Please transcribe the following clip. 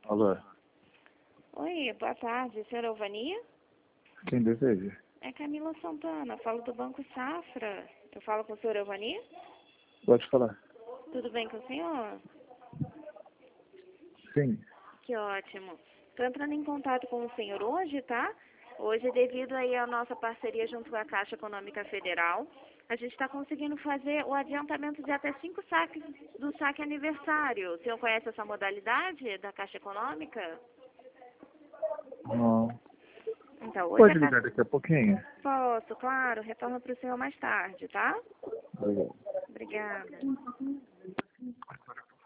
Alô, Oi, boa tarde, senhora Alvania? quem deseja? É Camila Santana, falo do Banco Safra. Eu falo com o senhor Alvania? Pode falar. Tudo bem com o senhor? Sim. Que ótimo. Estou entrando em contato com o senhor hoje, tá? Hoje, devido aí à nossa parceria junto com a Caixa Econômica Federal, a gente está conseguindo fazer o adiantamento de até 5 saques do saque aniversário. O senhor conhece essa modalidade da Caixa Econômica? Não. Então, hoje Pode a ligar Caixa... daqui a pouquinho? Posso, claro. Retorno para o senhor mais tarde, tá? Obrigado. Obrigada.